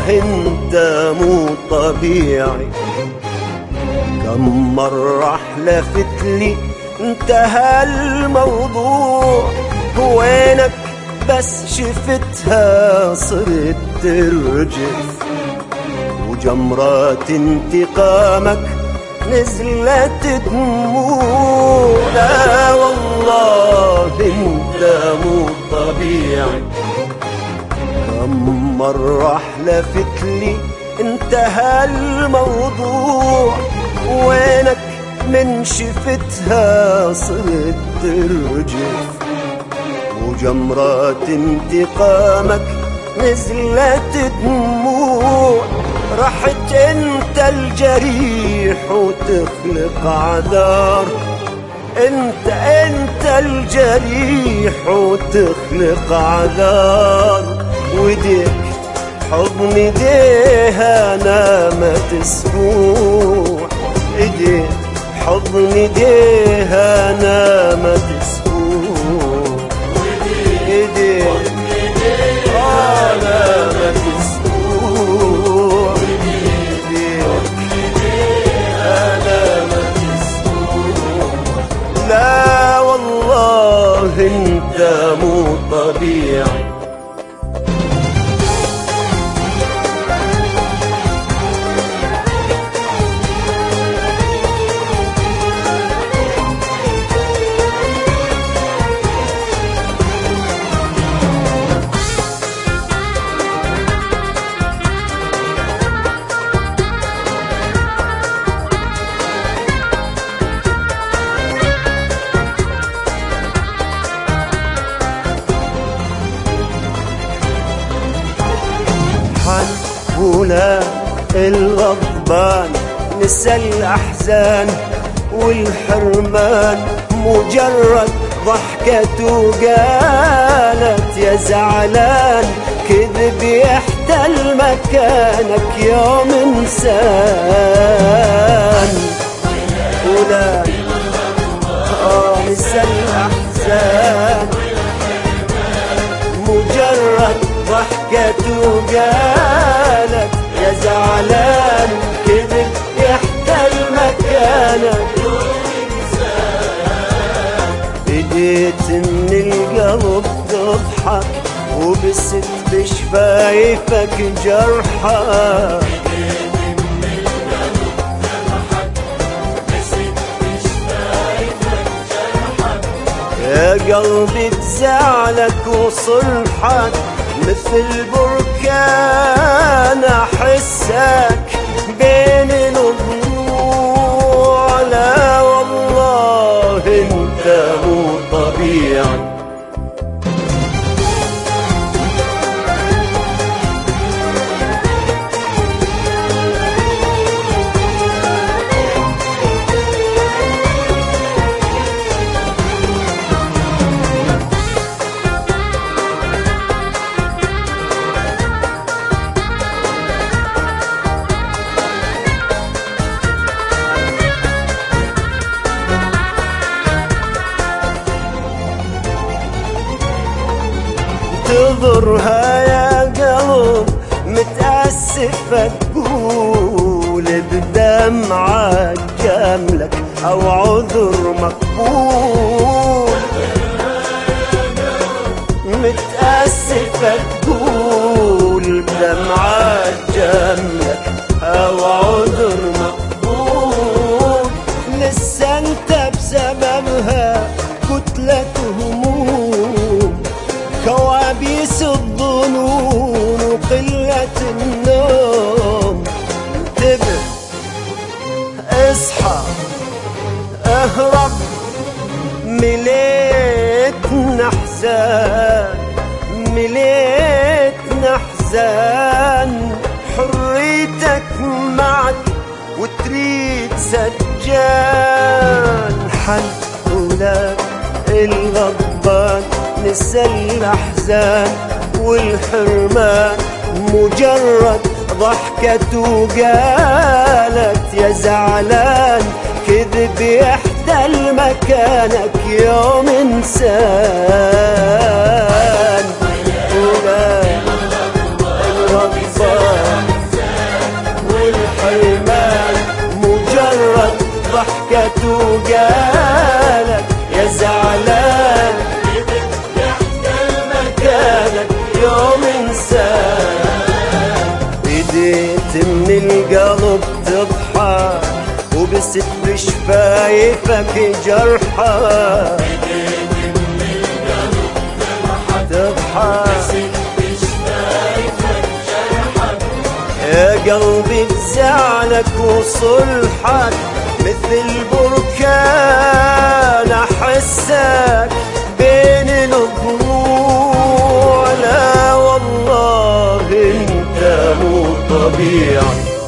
انت مو طبيعي. كم مرة حلفت لي انتهى الموضوع، وينك بس شفتها صرت ترجف، وجمرات انتقامك نزلت دموع. لا والله انت مو طبيعي. كم مرة حلفت لي انتهى الموضوع، وينك من شفتها صرت ترجف، وجمرات انتقامك نزلت دموع. رحت انت الجريح وتخلق عذار، انت الجريح وتخلق عذار. وديك حضن ايديها نامت اسبوع، ايديك حضن ايديها نامت اسبوع، ايديك نامت اسبوع، لا والله انت مو طبيعي. هنا الغضبان نسى الأحزان والحرمان، مجرد ضحكة قالت يا زعلان كذب يحتل مكانك يوم إنسان. هنا نسى الأحزان، مجرد ضحكة قالت يا زعلان كذب يحتل مكانك. بديت من القلب تضحك وبست بشفايفك جرحك، يا قلبي بزعلك وصلحك مثل بركان احسك بين الضلوع. لا والله انت مو طبيعي. انتظرها يا قلب متأسف تقول بدمعة جملك أو عذر مقبول. متأسف تقول بدمعة جملك أو عذر مقبول. لسه انت بسببها كتلة هموم، كوابيس الظنون وقلة النوم. انتبه اصحى اهرب، مليتنا احزان، مليتنا احزان. حريتك معك وتريد سجان. حل ولاد الغضبان نسى الأحزان والحرمان، مجرد ضحكة قالت يا زعلان كذب يحتل مكانك يوم إنسان. ولا الغضبان ضحكت وقالت يا زعلان مكانك يوم انسان. بديت من القلب تضحك وبست بشفايفك جرحة، تضحك يا قلبي بزعلك وصلحك مثل بركان احسك بين الضلوع. لا والله انت مو طبيعي.